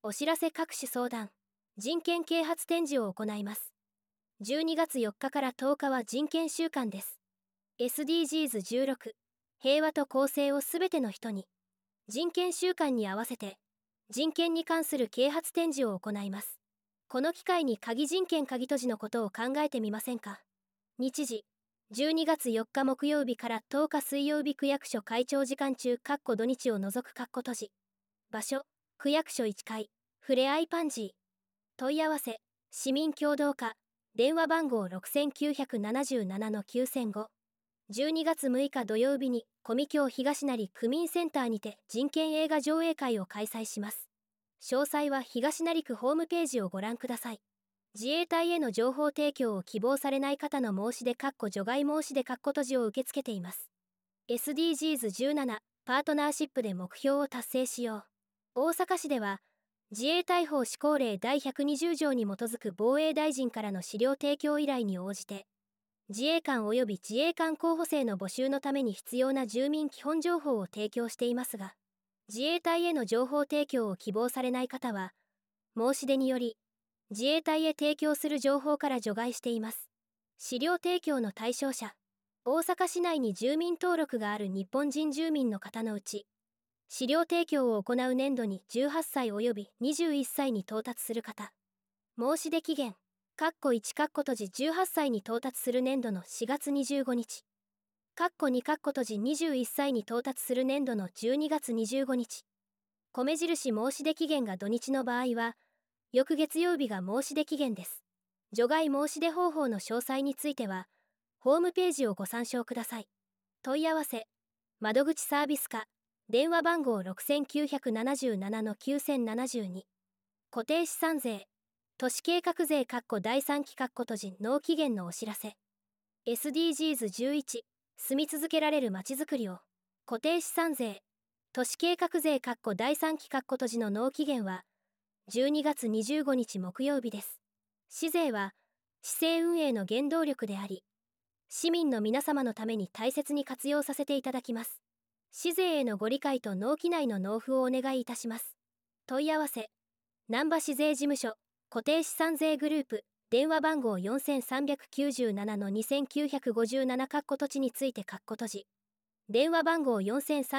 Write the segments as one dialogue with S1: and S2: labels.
S1: お知らせ各種相談、人権啓発展示を行います。12月4日から10日は人権週間です。SDGs16、平和と公正をすべての人に。人権週間に合わせて、人権に関する啓発展示を行います。この機会に鍵人権鍵閉じのことを考えてみませんか。日時、12月4日木曜日から10日水曜日区役所会長時間中土日を除く閉じ。場所、区役所1階、ふれあいパンジー。問い合わせ、市民協働課、電話番号6977-9005。12月6日土曜日に、小見京東成区民センターにて人権映画上映会を開催します。詳細は東成区ホームページをご覧ください。自衛隊への情報提供を希望されない方の申し出除外申し出閉じを受け付けています。SDGs17 パートナーシップで目標を達成しよう。大阪市では、自衛隊法施行令第120条に基づく防衛大臣からの資料提供依頼に応じて、自衛官及び自衛官候補生の募集のために必要な住民基本情報を提供していますが、自衛隊への情報提供を希望されない方は、申し出により、自衛隊へ提供する情報から除外しています。資料提供の対象者、大阪市内に住民登録がある日本人住民の方のうち、資料提供を行う年度に18歳及び21歳に到達する方。申し出期限、1閉じ18歳に到達する年度の4月25日。2閉じ21歳に到達する年度の12月25日。米印申し出期限が土日の場合は、翌月曜日が申し出期限です。除外申し出方法の詳細については、ホームページをご参照ください。問い合わせ、窓口サービス課、電話番号6977-9072。固定資産税、都市計画税第3期閉じ納期限のお知らせ。SDGs11、住み続けられるまちづくりを。固定資産税、都市計画税第3期閉じの納期限は、12月25日木曜日です。市税は、市政運営の原動力であり、市民の皆様のために大切に活用させていただきます。市税へのご理解と納期内の納付をお願いいたします。問い合わせ、難波市税事務所、固定資産税グループ、電話番号4397-2957土地について閉じ。電話番号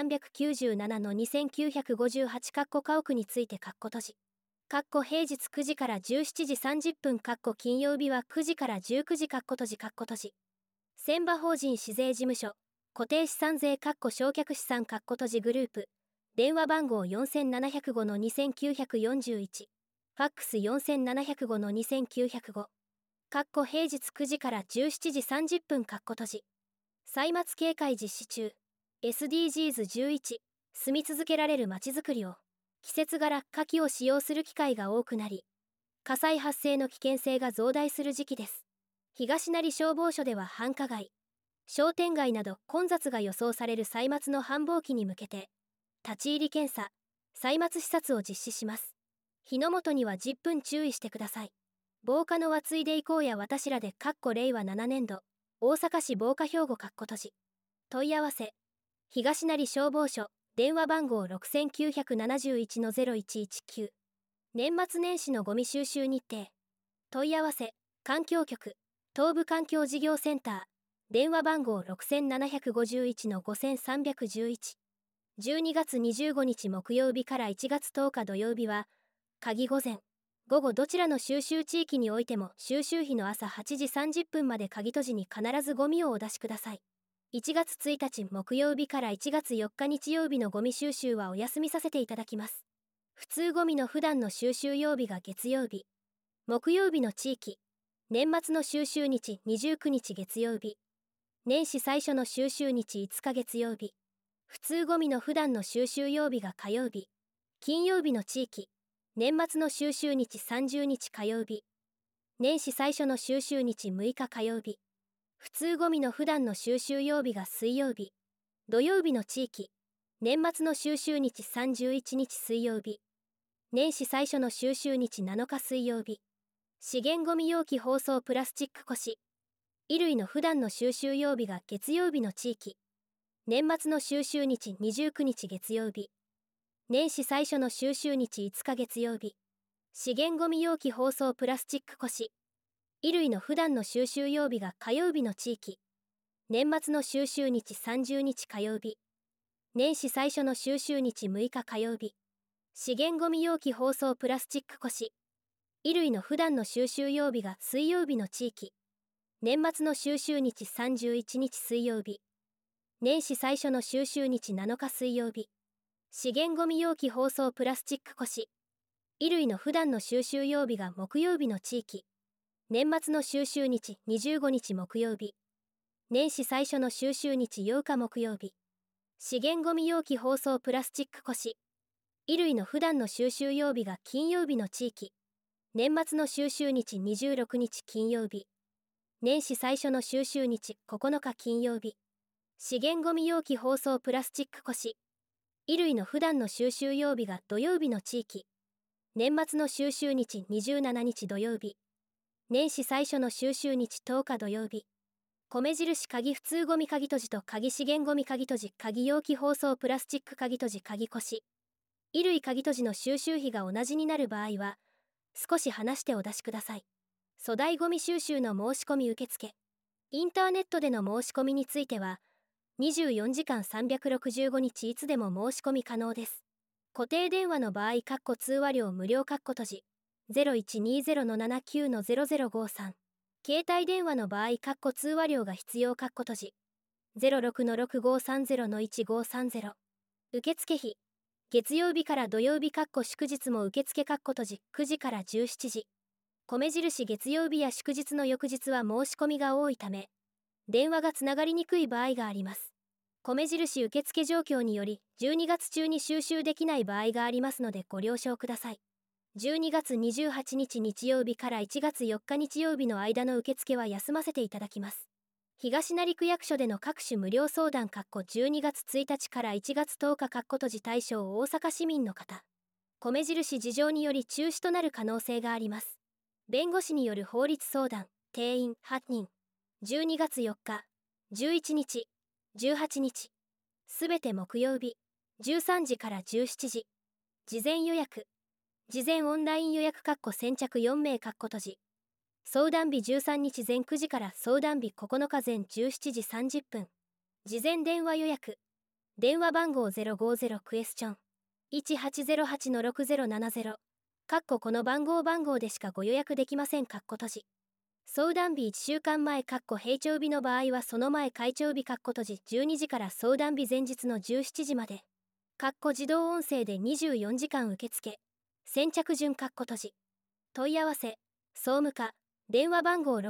S1: 4397-2958家屋について閉じ。平日9時から17時30分金曜日は9時から19時閉じ。船場法人市税事務所、固定資産税償却資産閉じグループ、電話番号4705-2941、ファックス4705-2905。平日9時から17時30分閉じ。歳末警戒実施中。SDGs11、住み続けられるまちづくりを。季節柄、火器を使用する機会が多くなり、火災発生の危険性が増大する時期です。東成消防署では繁華街、商店街など混雑が予想される歳末の繁忙期に向けて、立ち入り検査、歳末視察を実施します。火の元には10分注意してください。防火の輪ついでいこうや私らで令和7年度、大阪市防火標語閉じ。問い合わせ、東成消防署、電話番号6971-0119。年末年始のゴミ収集日程。問い合わせ、環境局、東部環境事業センター、電話番号6751-5311。12月25日木曜日から1月10日土曜日は、午前、午後どちらの収集地域においても収集日の朝8時30分まで閉じに必ずゴミをお出しください。1月1日木曜日から1月4日日曜日のゴミ収集はお休みさせていただきます。普通ゴミの普段の収集曜日が月曜日。木曜日の地域。年末の収集日29日月曜日。年始最初の収集日5日月曜日。普通ゴミの普段の収集曜日が火曜日。金曜日の地域。年末の収集日30日火曜日。年始最初の収集日6日火曜日。普通ゴミの普段の収集曜日が水曜日。土曜日の地域。年末の収集日31日水曜日。年始最初の収集日7日水曜日。資源ゴミ容器包装プラスチック腰。衣類の普段の収集曜日が月曜日の地域。年末の収集日29日月曜日。 年始最初の収集日5日月曜日。資源ごみ容器包装プラスチック腰。衣類の普段の収集曜日が火曜日の地域。年末の収集日30日火曜日。年始最初の収集日6日火曜日。資源ごみ容器包装プラスチック腰。衣類の普段の収集曜日が水曜日の地域。年末の収集日31日水曜日。年始最初の収集日7日水曜日。資源ごみ容器包装プラスチック腰。衣類の普段の収集曜日が木曜日の地域。年末の収集日25日木曜日。年始最初の収集日8日木曜日。資源ごみ容器包装プラスチック腰。衣類の普段の収集曜日が金曜日の地域。年末の収集日26日金曜日。年始最初の収集日9日金曜日。資源ごみ容器包装プラスチック腰。衣類の普段の収集曜日が土曜日の地域。年末の収集日27日土曜日。年始最初の収集日10日土曜日。米印鍵普通ゴミ鍵閉じと鍵資源ゴミ鍵閉じ鍵容器包装プラスチック鍵閉じ鍵腰。衣類鍵閉じの収集日が同じになる場合は、少し離してお出しください。粗大ゴミ収集の申し込み受付。インターネットでの申し込みについては、24時間365日いつでも申し込み可能です。固定電話の場合、通話料無料閉じ、0120-79-0053。携帯電話の場合、通話料が必要閉じ、06-6530-1530。受付費。月曜日から土曜日祝日も受付閉じ、9時から17時。米印月曜日や祝日の翌日は申し込みが多いため、電話がつながりにくい場合があります。米印受付状況により、12月中に収集できない場合がありますのでご了承ください。12月28日日曜日から1月4日日曜日の間の受付は休ませていただきます。東成区役所での各種無料相談12月1日から1月10日閉じ対象大阪市民の方。米印事情により中止となる可能性があります。弁護士による法律相談、定員8人。12月4日、11日、18日。すべて木曜日、13時から17時。事前予約。事前オンライン予約先着4名閉じ。相談日13日前9時から相談日9日前17時30分。事前電話予約。電話番号050クエスチョン。1808-6070。この番号でしかご予約できません閉じ。相談日1週間前閉帳日の場合はその前開帳日閉じ12時から相談日前日の17時まで。自動音声で24時間受付。先着順閉じ。問い合わせ、総務課、電話番号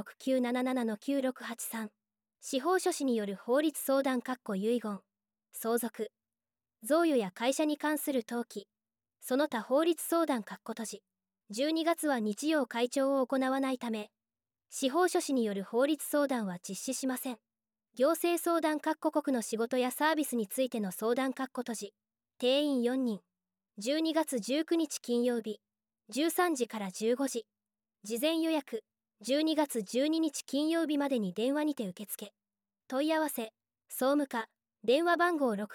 S1: 6977-9683。司法書士による法律相談遺言、相続、贈与や会社に関する登記、その他法律相談閉じ。12月は日曜開帳を行わないため、司法書士による法律相談は実施しません。行政相談国の仕事やサービスについての相談閉じ。定員4人。12月19日金曜日、13時から15時。事前予約。12月12日金曜日までに電話にて受付。問い合わせ、総務課、電話番号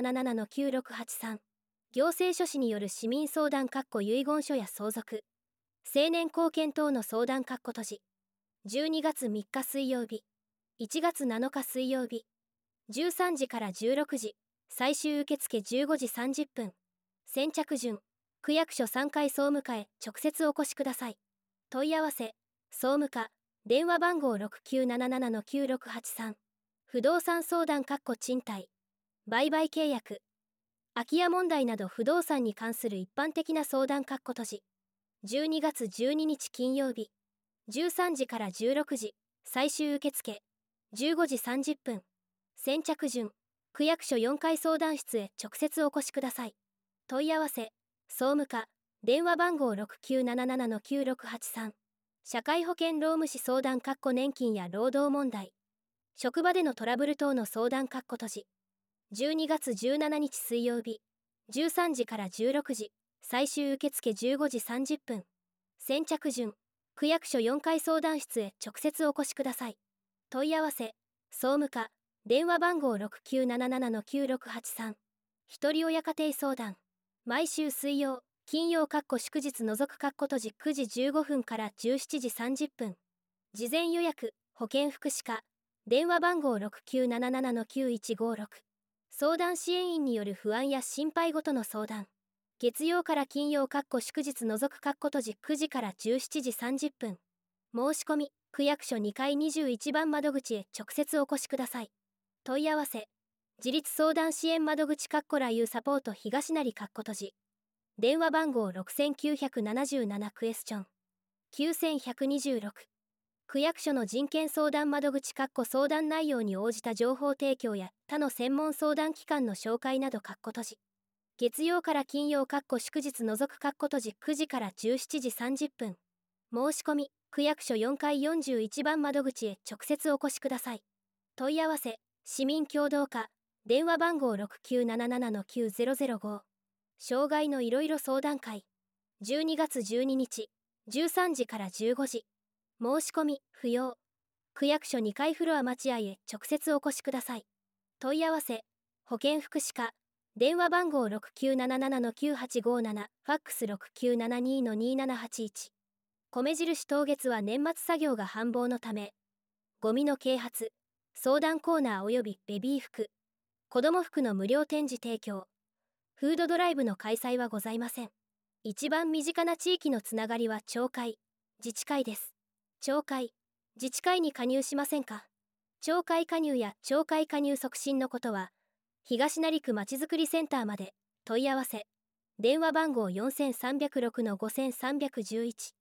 S1: 6977-9683。行政書士による市民相談遺言書や相続、成年後見等の相談閉じ。12月3日水曜日、1月7日水曜日、13時から16時、最終受付15時30分。先着順、区役所3階総務課へ直接お越しください。問い合わせ、総務課、電話番号6977-9683。不動産相談賃貸、売買契約、空き家問題など不動産に関する一般的な相談閉じ。12月12日金曜日、13時から16時、最終受付、15時30分。先着順、区役所4階相談室へ直接お越しください。問い合わせ、総務課、電話番号6977-9683。社会保険労務士相談年金や労働問題、職場でのトラブル等の相談閉じ。12月17日水曜日、13時から16時、最終受付15時30分。先着順、区役所4階相談室へ直接お越しください。問い合わせ、総務課、電話番号6977-9683。ひとり親家庭相談。 毎週水曜、金曜祝日除く閉じ9時15分から17時30分。事前予約、保健福祉課、電話番号6977-9156。相談支援員による不安や心配ごとの相談。月曜から金曜祝日除く閉じ9時から17時30分。申し込み、区役所2階21番窓口へ直接お越しください。問い合わせ、自立相談支援窓口ラユーサポート東成閉じ。電話番号6977クエスチョン。9126。区役所の人権相談窓口相談内容に応じた情報提供や他の専門相談機関の紹介など閉じ。月曜から金曜祝日除く閉じ9時から17時30分。申し込み、区役所4階41番窓口へ直接お越しください。問い合わせ、市民協働課、電話番号6977-9005。障害のいろいろ相談会。12月12日、13時から15時。申し込み、不要。区役所2階フロア待合へ直接お越しください。問い合わせ、保健福祉課、電話番号6977-9857、ファックス6972-2781。米印当月は年末作業が繁忙のため、ゴミの啓発、相談コーナー及びベビー服、子供服の無料展示提供、フードドライブの開催はございません。一番身近な地域のつながりは町会、自治会です。町会、自治会に加入しませんか？町会加入や町会加入促進のことは、東成区まちづくりセンターまで問い合わせ。電話番号4306-5311。